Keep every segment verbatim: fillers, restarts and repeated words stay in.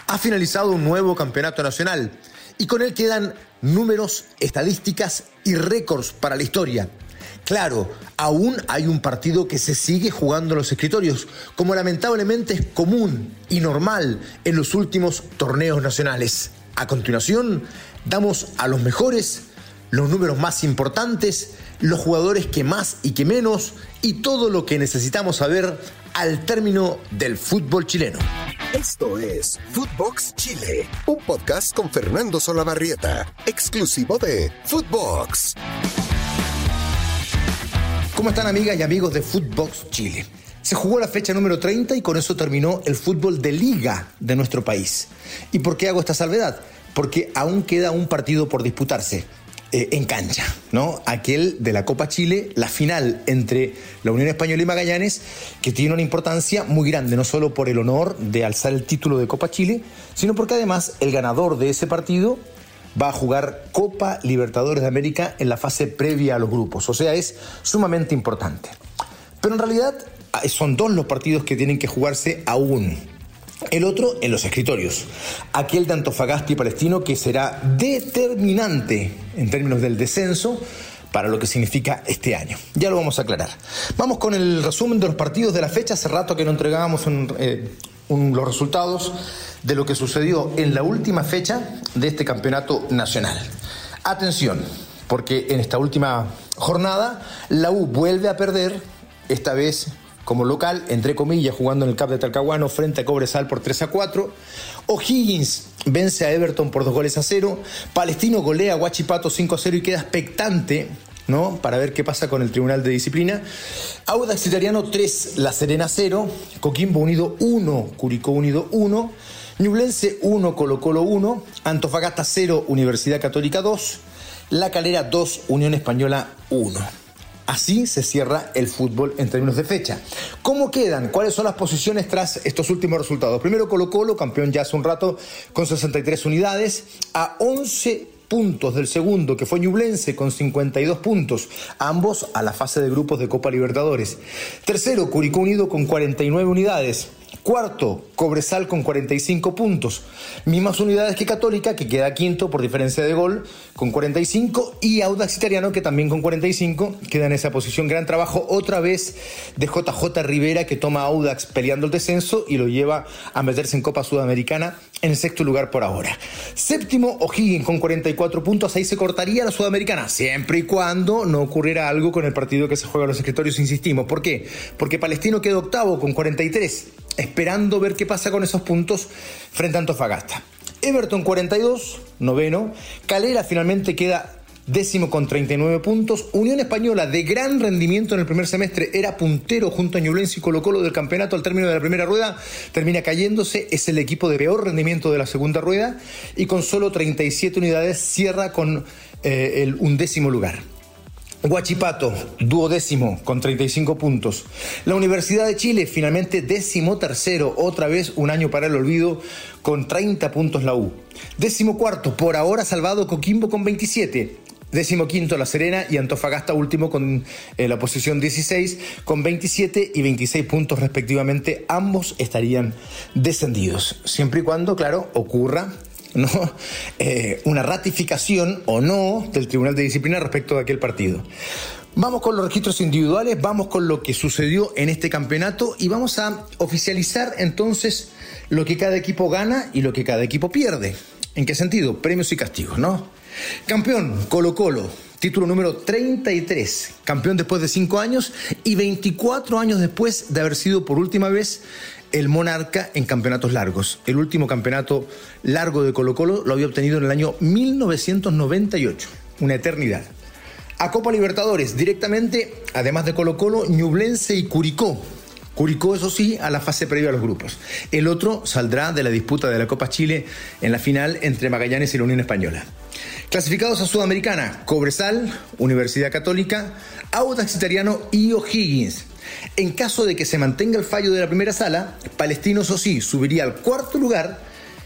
Ha finalizado un nuevo campeonato nacional y con él quedan números, estadísticas y récords para la historia. Claro, aún hay un partido que se sigue jugando en los escritorios, como lamentablemente es común y normal en los últimos torneos nacionales. A continuación, damos a los mejores, los números más importantes, los jugadores que más y que menos, y todo lo que necesitamos saber al término del fútbol chileno. Esto es Footbox Chile, un podcast con Fernando Solabarrieta, exclusivo de Footbox. ¿Cómo están, amigas y amigos de Footbox Chile? Se jugó la fecha número treinta y con eso terminó el fútbol de liga de nuestro país. ¿Y por qué hago esta salvedad? Porque aún queda un partido por disputarse eh, en cancha, ¿no? Aquel de la Copa Chile, la final entre la Unión Española y Magallanes, que tiene una importancia muy grande, no solo por el honor de alzar el título de Copa Chile, sino porque además el ganador de ese partido va a jugar Copa Libertadores de América en la fase previa a los grupos. O sea, es sumamente importante. Pero en realidad son dos los partidos que tienen que jugarse aún. El otro en los escritorios. Aquel de Antofagasta y Palestino, que será determinante en términos del descenso para lo que significa este año. Ya lo vamos a aclarar. Vamos con el resumen de los partidos de la fecha. Hace rato que no entregábamos un, eh, un, los resultados de lo que sucedió en la última fecha de este campeonato nacional. Atención, porque en esta última jornada la U vuelve a perder, esta vez como local, entre comillas, jugando en el C A P de Talcahuano frente a Cobresal por tres a cuatro. O'Higgins vence a Everton por dos goles a cero. Palestino golea a Huachipato cinco a cero y queda expectante, ¿no?, para ver qué pasa con el Tribunal de Disciplina. Audax Italiano tres, La Serena cero. Coquimbo Unido uno, Curicó Unido uno. Ñublense uno, Colo Colo uno. Antofagasta cero, Universidad Católica dos. La Calera dos, Unión Española uno. Así se cierra el fútbol en términos de fecha. ¿Cómo quedan? ¿Cuáles son las posiciones tras estos últimos resultados? Primero, Colo Colo, campeón ya hace un rato, con sesenta y tres unidades, a once puntos del segundo, que fue Ñublense, con cincuenta y dos puntos, ambos a la fase de grupos de Copa Libertadores. Tercero, Curicó Unido con cuarenta y nueve unidades. Cuarto, Cobresal con cuarenta y cinco puntos, mismas unidades que Católica, que queda quinto por diferencia de gol, con cuarenta y cinco, y Audax Italiano, que también con cuarenta y cinco, queda en esa posición. Gran trabajo otra vez de J J Rivera, que toma a Audax peleando el descenso y lo lleva a meterse en Copa Sudamericana en el sexto lugar por ahora. Séptimo, O'Higgins con cuarenta y cuatro puntos, ahí se cortaría la Sudamericana, siempre y cuando no ocurriera algo con el partido que se juega en los escritorios, insistimos. ¿Por qué? Porque Palestino queda octavo con cuarenta y tres, esperando ver qué pasa con esos puntos frente a Antofagasta. Everton cuarenta y dos, noveno. Calera finalmente queda décimo con treinta y nueve puntos. Unión Española, de gran rendimiento en el primer semestre, era puntero junto a Ñublense y Colo Colo del campeonato al término de la primera rueda, termina cayéndose, es el equipo de peor rendimiento de la segunda rueda y con solo treinta y siete unidades cierra con eh, el undécimo lugar. Huachipato, duodécimo, con treinta y cinco puntos. La Universidad de Chile, finalmente décimo tercero, otra vez un año para el olvido, con treinta puntos la U. Décimo cuarto, por ahora salvado Coquimbo con veintisiete. Décimo quinto, La Serena, y Antofagasta último con eh, la posición dieciséis, con veintisiete y veintiséis puntos respectivamente. Ambos estarían descendidos, siempre y cuando, claro, ocurra ¿no? Eh, una ratificación o no del Tribunal de Disciplina respecto de aquel partido. Vamos con los registros individuales, vamos con lo que sucedió en este campeonato y vamos a oficializar entonces lo que cada equipo gana y lo que cada equipo pierde. ¿En qué sentido? Premios y castigos, ¿no? Campeón, Colo Colo, título número treinta y tres, campeón después de cinco años y veinticuatro años después de haber sido por última vez el monarca en campeonatos largos. El último campeonato largo de Colo Colo lo había obtenido en el año mil novecientos noventa y ocho, una eternidad. A Copa Libertadores, directamente, además de Colo Colo, Ñublense y Curicó. Curicó, eso sí, a la fase previa a los grupos. El otro saldrá de la disputa de la Copa Chile en la final entre Magallanes y la Unión Española. Clasificados a Sudamericana, Cobresal, Universidad Católica, Audax Italiano y O'Higgins. En caso de que se mantenga el fallo de la primera sala, Palestino, eso sí, subiría al cuarto lugar,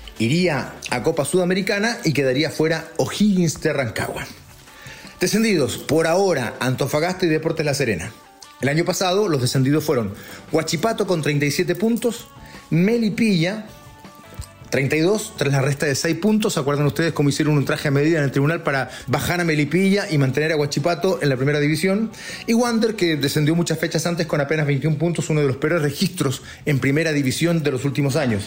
iría a Copa Sudamericana y quedaría fuera O'Higgins de Rancagua. Descendidos, por ahora, Antofagasta y Deportes La Serena. El año pasado los descendidos fueron Huachipato con treinta y siete puntos, Melipilla treinta y dos tras la resta de seis puntos. ¿Se acuerdan ustedes cómo hicieron un traje a medida en el tribunal para bajar a Melipilla y mantener a Huachipato en la primera división? Y Wander, que descendió muchas fechas antes con apenas veintiún puntos, uno de los peores registros en primera división de los últimos años.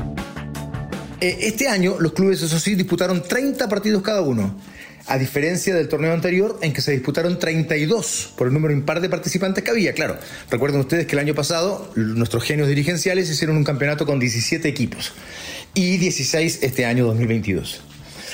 Este año los clubes, eso sí, disputaron treinta partidos cada uno, a diferencia del torneo anterior en que se disputaron treinta y dos por el número impar de participantes que había. Claro, recuerden ustedes que el año pasado nuestros genios dirigenciales hicieron un campeonato con diecisiete equipos y dieciséis este año dos mil veintidós.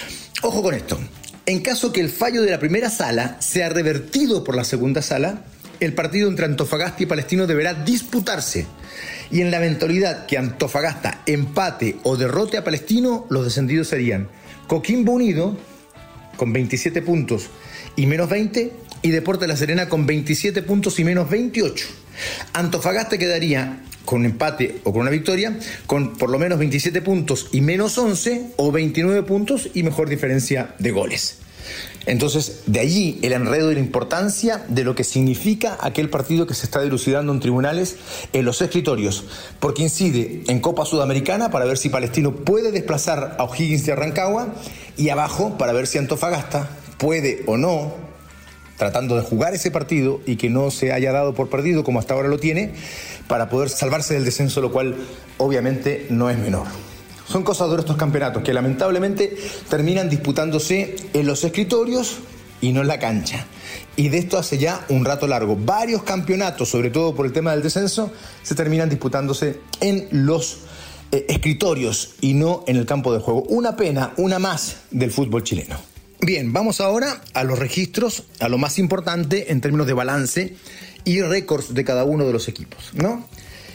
Ojo con esto, en caso que el fallo de la primera sala sea revertido por la segunda sala, el partido entre Antofagasta y Palestino deberá disputarse. Y en la eventualidad que Antofagasta empate o derrote a Palestino, los descendidos serían Coquimbo Unido con veintisiete puntos y menos veinte, y Deportes La Serena con veintisiete puntos y menos veintiocho. Antofagasta quedaría con empate o con una victoria con por lo menos veintisiete puntos y menos once, o veintinueve puntos y mejor diferencia de goles. Entonces, de allí el enredo y la importancia de lo que significa aquel partido que se está dilucidando en tribunales en los escritorios, porque incide en Copa Sudamericana para ver si Palestino puede desplazar a O'Higgins de Rancagua, y abajo para ver si Antofagasta puede o no, tratando de jugar ese partido y que no se haya dado por perdido como hasta ahora lo tiene, para poder salvarse del descenso, lo cual obviamente no es menor. Son cosas de estos campeonatos que lamentablemente terminan disputándose en los escritorios y no en la cancha. Y de esto hace ya un rato largo. Varios campeonatos, sobre todo por el tema del descenso, se terminan disputándose en los eh, escritorios y no en el campo de juego. Una pena, una más del fútbol chileno. Bien, vamos ahora a los registros, a lo más importante en términos de balance y récords de cada uno de los equipos, ¿no?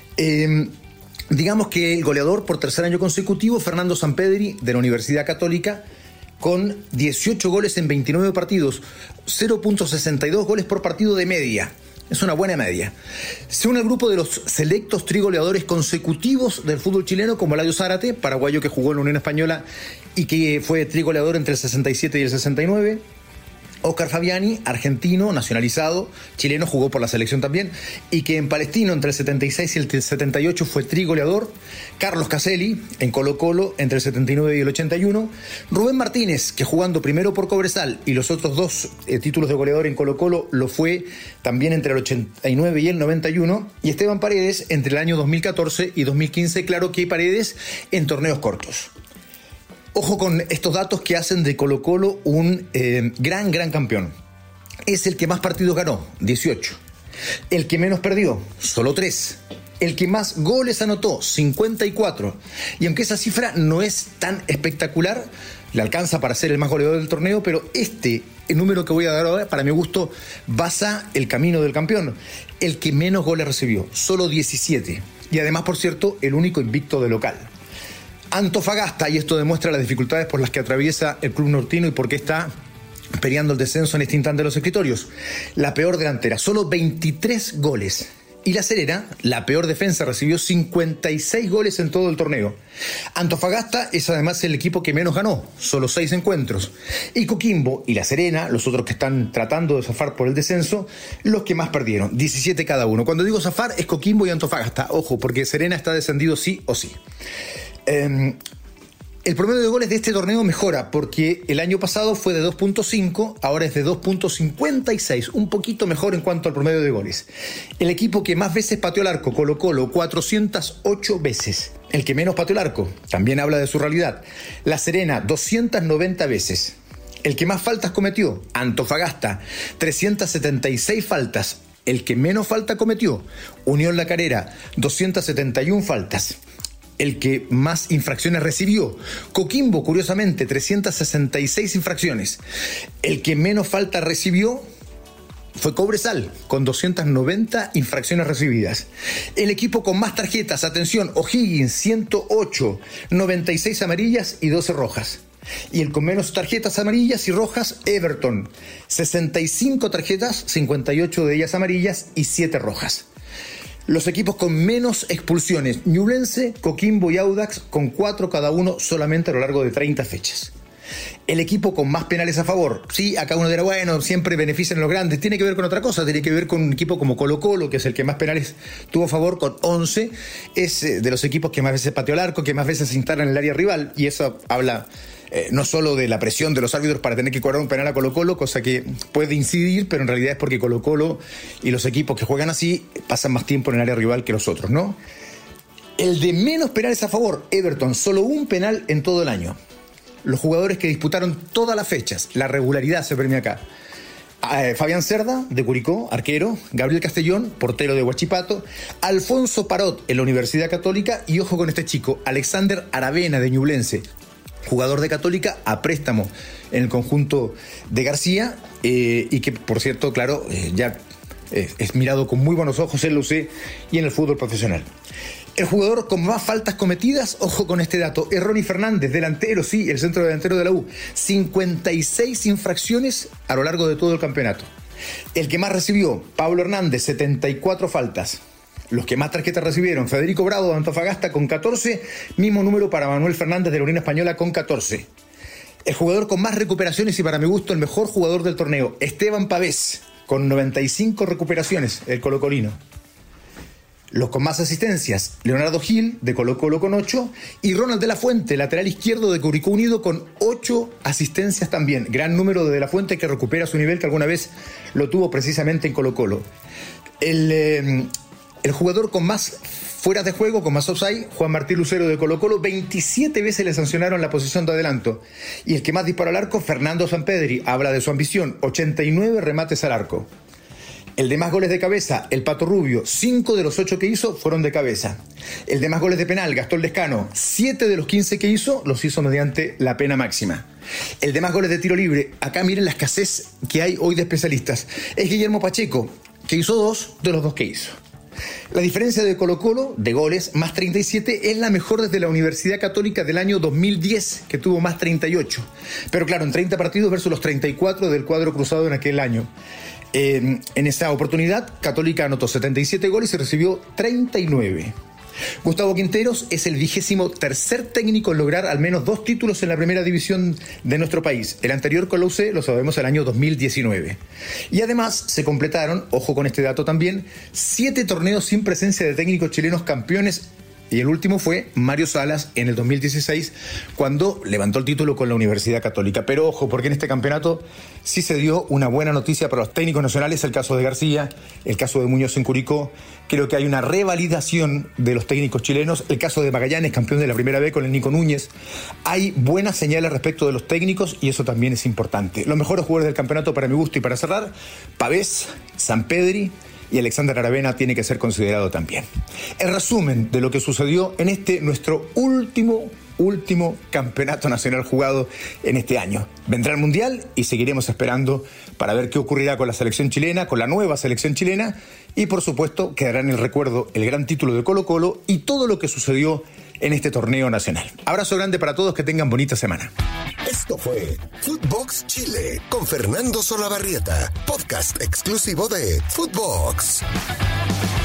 Eh, Digamos que el goleador por tercer año consecutivo, Fernando Sampedri, de la Universidad Católica, con dieciocho goles en veintinueve partidos, cero punto sesenta y dos goles por partido de media. Es una buena media. Se une al grupo de los selectos trigoleadores consecutivos del fútbol chileno, como Eladio Zárate, paraguayo que jugó en la Unión Española y que fue trigoleador entre el sesenta y siete y el sesenta y nueve. Oscar Fabiani, argentino, nacionalizado, chileno, jugó por la selección también, y que en Palestino entre el setenta y seis y el setenta y ocho fue trigoleador. Carlos Caselli, en Colo Colo, entre el setenta y nueve y el ochenta y uno. Rubén Martínez, que jugando primero por Cobresal y los otros dos eh, títulos de goleador en Colo Colo, lo fue también entre el ochenta y nueve y el noventa y uno. Y Esteban Paredes, entre el año dos mil catorce y dos mil quince, claro que hay Paredes en torneos cortos. Ojo con estos datos que hacen de Colo Colo un eh, gran, gran campeón. Es el que más partidos ganó, dieciocho. El que menos perdió, solo tres. El que más goles anotó, cincuenta y cuatro. Y aunque esa cifra no es tan espectacular, le alcanza para ser el más goleador del torneo, pero este, el número que voy a dar ahora, para mi gusto, basa el camino del campeón. El que menos goles recibió, solo diecisiete. Y además, por cierto, el único invicto de local. Antofagasta, y esto demuestra las dificultades por las que atraviesa el club nortino y por qué está peleando el descenso en este instante de los escritorios. La peor delantera, solo veintitrés goles. Y La Serena, la peor defensa, recibió cincuenta y seis goles en todo el torneo. Antofagasta es además el equipo que menos ganó, solo seis encuentros. Y Coquimbo y La Serena, los otros que están tratando de zafar por el descenso, los que más perdieron, diecisiete cada uno. Cuando digo zafar es Coquimbo y Antofagasta, ojo, porque Serena está descendido sí o sí. Eh, el promedio de goles de este torneo mejora porque el año pasado fue de dos punto cinco, ahora es de dos punto cincuenta y seis, un poquito mejor en cuanto al promedio de goles. El equipo que más veces pateó el arco, Colo Colo, cuatrocientas ocho veces. El que menos pateó el arco, también habla de su realidad, La Serena, doscientas noventa veces. El que más faltas cometió, Antofagasta, trescientas setenta y seis faltas. El que menos falta cometió, Unión La Calera, doscientas setenta y una faltas. El que más infracciones recibió, Coquimbo, curiosamente, trescientas sesenta y seis infracciones. El que menos falta recibió fue Cobresal, con doscientas noventa infracciones recibidas. El equipo con más tarjetas, atención, O'Higgins, ciento ocho, noventa y seis amarillas y doce rojas. Y el con menos tarjetas amarillas y rojas, Everton, sesenta y cinco tarjetas, cincuenta y ocho de ellas amarillas y siete rojas. Los equipos con menos expulsiones, Ñublense, Coquimbo y Audax, con cuatro cada uno solamente a lo largo de treinta fechas. El equipo con más penales a favor. Sí, acá uno dirá, bueno, siempre benefician a los grandes. Tiene que ver con otra cosa, tiene que ver con un equipo como Colo-Colo, que es el que más penales tuvo a favor, con once. Es de los equipos que más veces pateó al arco, que más veces se instala en el área rival, y eso habla eh, no solo de la presión de los árbitros para tener que cobrar un penal a Colo-Colo, cosa que puede incidir, pero en realidad es porque Colo-Colo y los equipos que juegan así pasan más tiempo en el área rival que los otros, ¿no? El de menos penales a favor, Everton, solo un penal en todo el año. Los jugadores que disputaron todas las fechas, la regularidad se premia acá. Eh, Fabián Cerda, de Curicó, arquero. Gabriel Castellón, portero de Huachipato. Alfonso Parot, en la Universidad Católica. Y ojo con este chico, Alexander Aravena, de Ñublense, jugador de Católica a préstamo en el conjunto de García. Eh, y que, por cierto, claro, eh, ya eh, es mirado con muy buenos ojos en la U C y en el fútbol profesional. El jugador con más faltas cometidas, ojo con este dato, es Ronnie Fernández, delantero, sí, el centro delantero de la U. cincuenta y seis infracciones a lo largo de todo el campeonato. El que más recibió, Pablo Hernández, setenta y cuatro faltas. Los que más tarjetas recibieron, Federico Bravo de Antofagasta con catorce, mismo número para Manuel Fernández de la Unión Española con catorce. El jugador con más recuperaciones y para mi gusto el mejor jugador del torneo, Esteban Pavés, con noventa y cinco recuperaciones, el colocolino. Los con más asistencias, Leonardo Gil, de Colo-Colo con ocho, y Ronald de la Fuente, lateral izquierdo de Curicó Unido, con ocho asistencias también. Gran número de de la Fuente, que recupera su nivel que alguna vez lo tuvo precisamente en Colo-Colo. El, eh, el jugador con más fuera de juego, con más offside, Juan Martín Lucero de Colo-Colo, veintisiete veces le sancionaron la posición de adelanto. Y el que más disparó al arco, Fernando Sampedri, habla de su ambición, ochenta y nueve remates al arco. El de más goles de cabeza, el Pato Rubio, cinco de los ocho que hizo fueron de cabeza. El de más goles de penal, Gastón Lescano, siete de los quince que hizo, los hizo mediante la pena máxima. El de más goles de tiro libre, acá miren la escasez que hay hoy de especialistas, es Guillermo Pacheco, que hizo dos de los dos que hizo. La diferencia de Colo-Colo, de goles, más treinta y siete, es la mejor desde la Universidad Católica del año dos mil diez, que tuvo más treinta y ocho. Pero claro, en treinta partidos versus los treinta y cuatro del cuadro cruzado en aquel año. Eh, en esa oportunidad, Católica anotó setenta y siete goles y recibió treinta y nueve. Gustavo Quinteros es el vigésimo tercer técnico en lograr al menos dos títulos en la primera división de nuestro país. El anterior con la U C, lo sabemos, el año dos mil diecinueve. Y además se completaron, ojo con este dato también, siete torneos sin presencia de técnicos chilenos campeones. Y el último fue Mario Salas en el dos mil dieciséis, cuando levantó el título con la Universidad Católica. Pero ojo, porque en este campeonato sí se dio una buena noticia para los técnicos nacionales, el caso de García, el caso de Muñoz en Curicó. Creo que hay una revalidación de los técnicos chilenos. El caso de Magallanes, campeón de la primera B con el Nico Núñez. Hay buenas señales respecto de los técnicos y eso también es importante. Los mejores jugadores del campeonato para mi gusto y para cerrar, Pavés, Sampedri y Alexander Aravena tiene que ser considerado también. El resumen de lo que sucedió en este, nuestro último, último campeonato nacional jugado en este año. Vendrá el Mundial y seguiremos esperando para ver qué ocurrirá con la selección chilena, con la nueva selección chilena, y por supuesto quedará en el recuerdo el gran título de Colo-Colo y todo lo que sucedió en este torneo nacional. Abrazo grande para todos, que tengan bonita semana. Esto fue Footbox Chile con Fernando Solabarrieta, podcast exclusivo de Footbox.